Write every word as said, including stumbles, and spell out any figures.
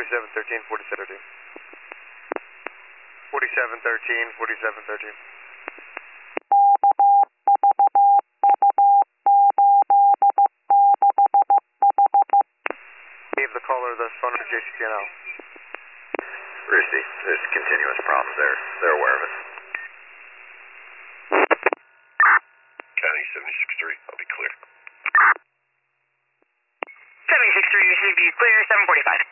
forty-seven thirteen, forty-seven thirteen. forty-seven thirteen, forty-seven thirteen. Gave the caller the phone number J C P N L. Rusty, there's continuous problems there. They're aware of it. County seventy-six three, I'll be clear. seventy-six three, received you clear, seven forty-five.